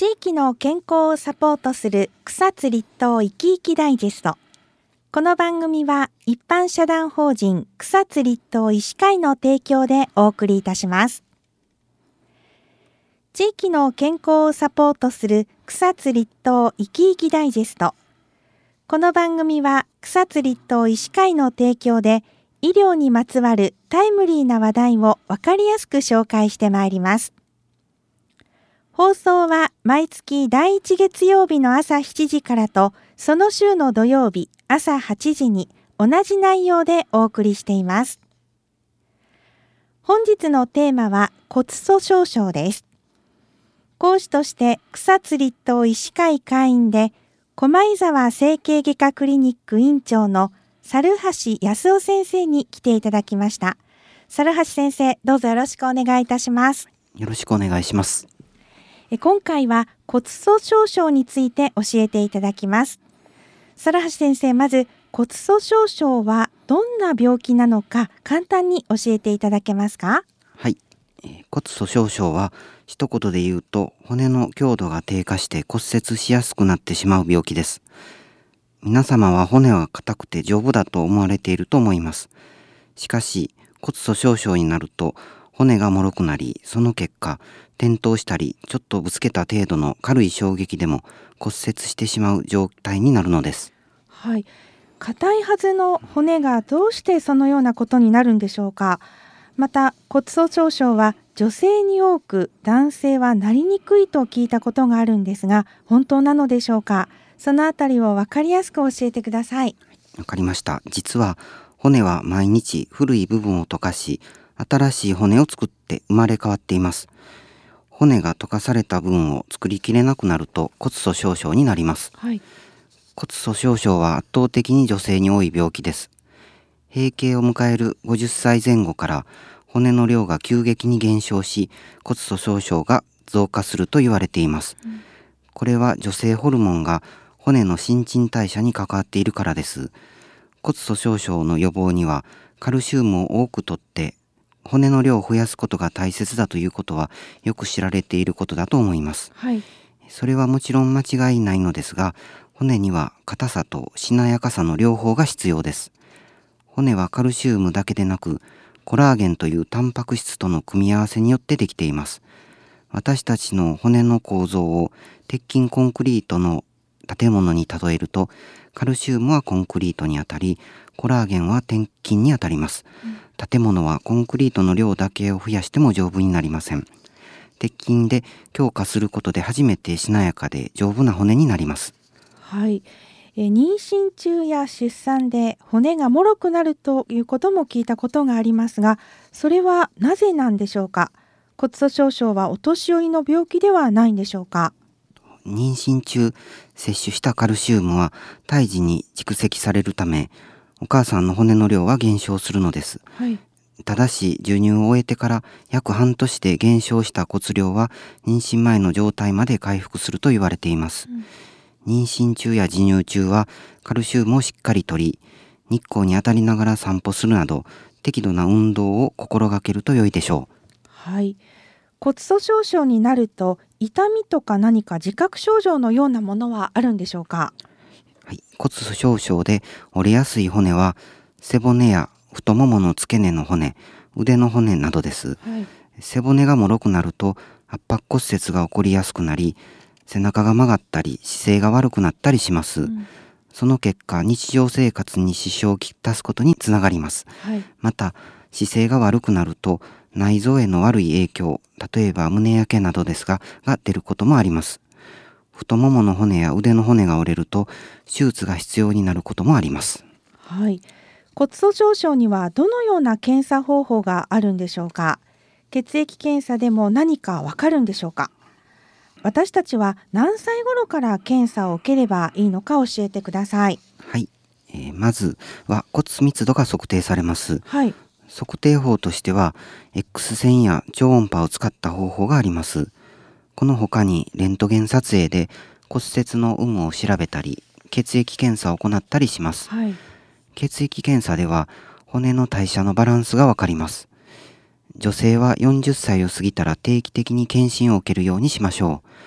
地域の健康をサポートする草津立東いきいきダイジェスト。この番組は一般社団法人草津立東医師会の提供でお送りいたします。地域の健康をサポートする草津立東いきいきダイジェスト。この番組は草津立東医師会の提供で医療にまつわるタイムリーな話題をわかりやすく紹介してまいります。放送は毎月第1月曜日の朝7時からと、その週の土曜日朝8時に同じ内容でお送りしています。本日のテーマは骨粗しょう症です。講師として草津立東医師会会員で駒井沢整形外科クリニック院長の猿橋康夫先生に来ていただきました。猿橋先生、どうぞよろしくお願いいたします。 よろしくお願いします。 今回は骨粗しょう症について教えていただきます。猿橋先生、まず骨粗しょう症はどんな病気なのか簡単に教えていただけますか？ はい、骨粗しょう症は一言で言うと骨の強度が低下して骨折しやすくなってしまう病気です。皆様は骨は硬くて丈夫だと思われていると思います。しかし骨粗しょう症になると骨が脆くなり、その結果転倒したりちょっとぶつけた程度の軽い衝撃でも骨折してしまう状態になるのです。 はい、硬いはずの骨がどうしてそのようなことになるんでしょうか。また骨粗しょう症は女性に多く、男性はなりにくいと聞いたことがあるんですが、本当なのでしょうか。そのあたりを分かりやすく教えてください。 わかりました。実は骨は毎日古い部分を溶かし、新しい骨を作って生まれ変わっています。骨が溶かされた分を作りきれなくなると骨粗しょう症になります。 はい、 骨粗しょう症は圧倒的に女性に多い病気です。閉経を迎える50歳前後から骨の量が急激に減少し、骨粗しょう症が増加すると言われています。これは女性ホルモンが骨の新陳代謝に関わっているからです。骨粗しょう症の予防にはカルシウムを多くとって骨の量を増やすことが大切だということはよく知られていることだと思います。 はい、 それはもちろん間違いないのですが、骨には硬さとしなやかさの両方が必要です。骨はカルシウムだけでなく、コラーゲンというタンパク質との組み合わせによってできています。私たちの骨の構造を鉄筋コンクリートの建物に例えると、カルシウムはコンクリートにあたり、コラーゲンは鉄筋にあたります。建物はコンクリートの量だけを増やしても丈夫になりません。鉄筋で強化することで初めてしなやかで丈夫な骨になります。 はい、妊娠中や出産で骨が脆くなるということも聞いたことがありますが、それはなぜなんでしょうか。骨粗しょう症はお年寄りの病気ではないんでしょうか。 妊娠中摂取したカルシウムは胎児に蓄積されるため、お母さんの骨の量は減少するのです。 はい、 ただし授乳を終えてから約半年で減少した骨量は妊娠前の状態まで回復すると言われています。妊娠中や授乳中はカルシウムをしっかりとり、日光に当たりながら散歩するなど適度な運動を心がけると良いでしょう。 はい、骨粗しょう症になると痛みとか何か自覚症状のようなものはあるんでしょうか。 はい、骨粗しょう症で折れやすい骨は背骨や太ももの付け根の骨、腕の骨などです。 はい、 背骨が脆くなると圧迫骨折が起こりやすくなり、背中が曲がったり姿勢が悪くなったりします。その結果、日常生活に支障をきたすことにつながります。 はい、 また姿勢が悪くなると内臓への悪い影響、例えば胸焼けなどですが出ることもあります。太ももの骨や腕の骨が折れると手術が必要になることもあります。 はい、骨粗しょう症にはどのような検査方法があるんでしょうか。血液検査でも何かわかるんでしょうか。私たちは何歳頃から検査を受ければいいのか教えてください。 はい、まずは骨密度が測定されます。 はい、 測定法としては X 線や超音波を使った方法があります。この他にレントゲン撮影で骨折の有無を調べたり、血液検査を行ったりします。 はい、 血液検査では骨の代謝のバランスがわかります。女性は40歳を過ぎたら定期的に検診を受けるようにしましょう。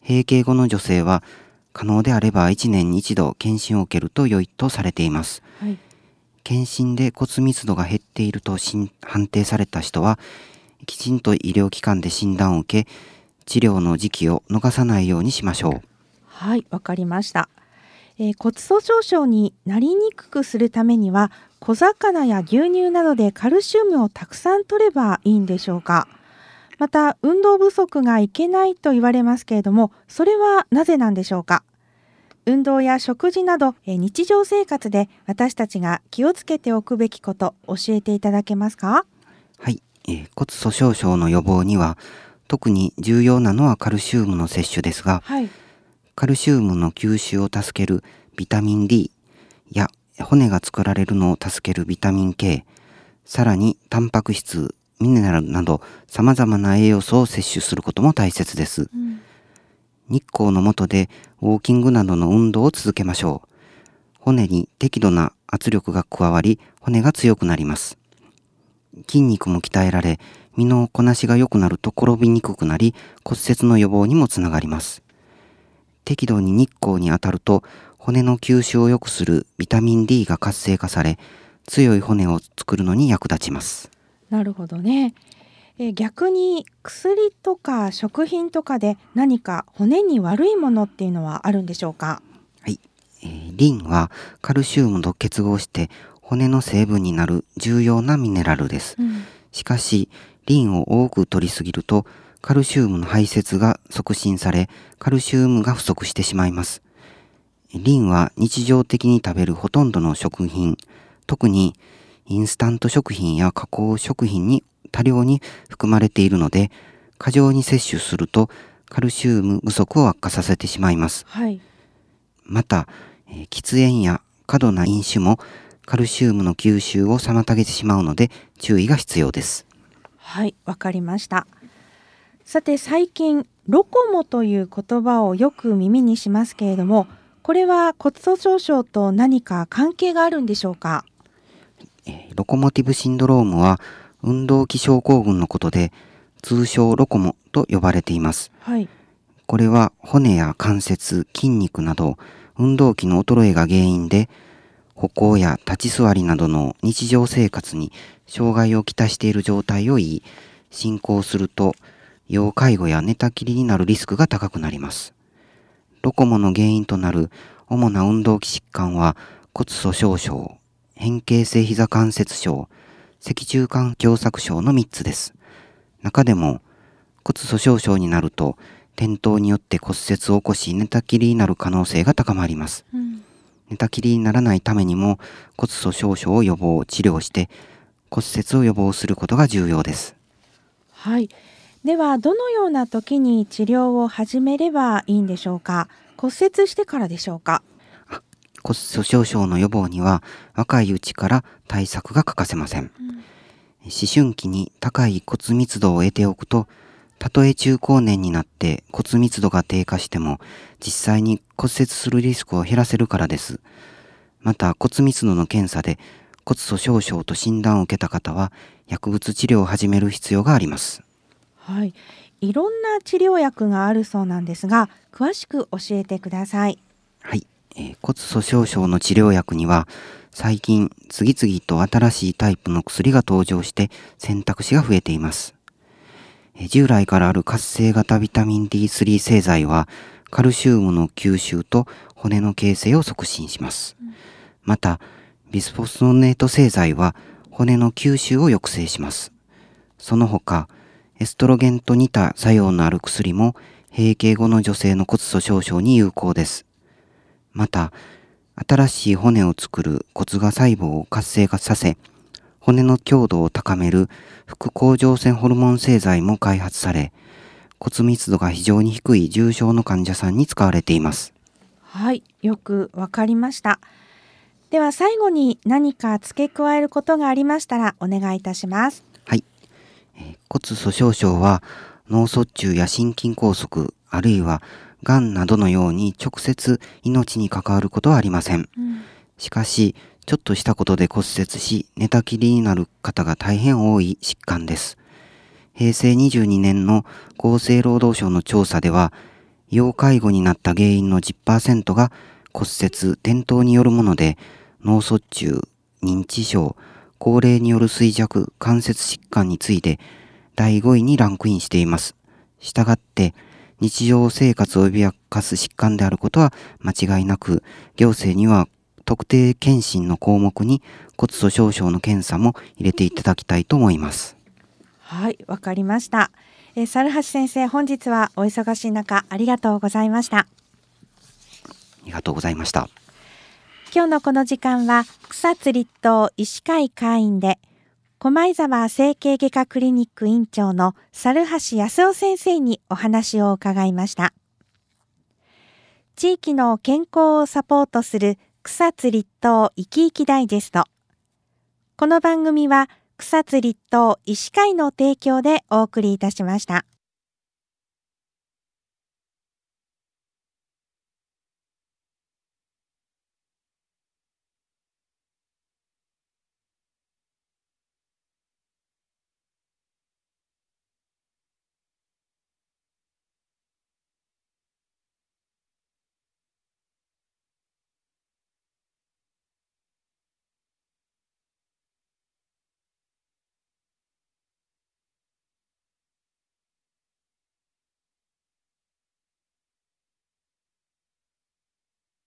閉経後の女性は可能であれば1年に1度検診を受けると良いとされています。 はい、 検診で骨密度が減っていると判定された人は、きちんと医療機関で診断を受け、治療の時期を逃さないようにしましょう。 はい、わかりました。骨粗しょう症になりにくくするためには、小魚や牛乳などでカルシウムをたくさん摂ればいいんでしょうか。また、運動不足がいけないと言われますけれども、それはなぜなんでしょうか。運動や食事など日常生活で私たちが気をつけておくべきこと教えていただけますか。 はい、骨粗しょう症の予防には特に重要なのはカルシウムの摂取ですが、 はい、 カルシウムの吸収を助けるビタミン D や骨が作られるのを助けるビタミン K、 さらにタンパク質、ミネラルなど様々な栄養素を摂取することも大切です。日光の下でウォーキングなどの運動を続けましょう。骨に適度な圧力が加わり、骨が強くなります。筋肉も鍛えられ、身のこなしが良くなると転びにくくなり、骨折の予防にもつながります。適度に日光に当たると、骨の吸収を良くするビタミン D が活性化され、強い骨を作るのに役立ちます。 なるほどね。逆に薬とか食品とかで何か骨に悪いものっていうのはあるんでしょうか。 はい、リンはカルシウムと結合して骨の成分になる重要なミネラルです。しかし、リンを多く摂りすぎるとカルシウムの排泄が促進され、カルシウムが不足してしまいます。リンは日常的に食べるほとんどの食品、特にインスタント食品や加工食品に多量に含まれているので、過剰に摂取するとカルシウム不足を悪化させてしまいます。 はい、 また、喫煙や過度な飲酒もカルシウムの吸収を妨げてしまうので注意が必要です。 はい、わかりました。さて、最近ロコモという言葉をよく耳にしますけれども、これは骨粗しょう症と何か関係があるんでしょうか。 ロコモティブシンドロームは運動器症候群のことで、通称ロコモと呼ばれています。 はい、 これは骨や関節、筋肉など運動器の衰えが原因で、歩行や立ち座りなどの日常生活に障害をきたしている状態を言い、進行すると要介護や寝たきりになるリスクが高くなります。ロコモの原因となる主な運動器疾患は骨粗しょう症、変形性膝関節症、脊柱管狭窄症の3つです。中でも骨粗しょう症になると転倒によって骨折を起こし寝たきりになる可能性が高まります。寝たきりにならないためにも骨粗しょう症を予防、治療して骨折を予防することが重要です。 はい、ではどのような時に治療を始めればいいんでしょうか。骨折してからでしょうか。 骨粗しょう症の予防には若いうちから対策が欠かせません。思春期に高い骨密度を得ておくと、たとえ中高年になって骨密度が低下しても実際に骨折するリスクを減らせるからです。また骨密度の検査で骨粗しょう症と診断を受けた方は薬物治療を始める必要があります。 はい、いろんな治療薬があるそうなんですが、詳しく教えてください。 はい、骨粗しょう症の治療薬には最近次々と新しいタイプの薬が登場して選択肢が増えています。従来からある活性型ビタミン D3 製剤はカルシウムの吸収と骨の形成を促進します。またビスフォスフォネート製剤は骨の吸収を抑制します。その他エストロゲンと似た作用のある薬も閉経後の女性の骨粗しょう症に有効です。また新しい骨を作る骨芽細胞を活性化させ、骨の強度を高める副甲状腺ホルモン製剤も開発され、骨密度が非常に低い重症の患者さんに使われています。 はい、よくわかりました。では最後に何か付け加えることがありましたらお願いいたします。 はい、骨粗しょう症は脳卒中や心筋梗塞、あるいはがんなどのように直接命に関わることはありません。しかしちょっとしたことで骨折し寝たきりになる方が大変多い疾患です。平成22年の厚生労働省の調査では要介護になった原因の 10% が骨折・転倒によるもので、脳卒中、認知症、高齢による衰弱、関節疾患に次いで第5位にランクインしています。したがって、日常生活を脅かす疾患であることは間違いなく、行政には特定健診の項目に骨粗しょう症の検査も入れていただきたいと思います。 はい、わかりました。猿橋先生、本日はお忙しい中ありがとうございました。 ありがとうございました。 今日のこの時間は草津立東医師会会員で駒井沢整形外科クリニック院長の猿橋康夫先生にお話を伺いました。地域の健康をサポートする草津立東いきいきダイジェスト。この番組は草津立東医師会の提供でお送りいたしました。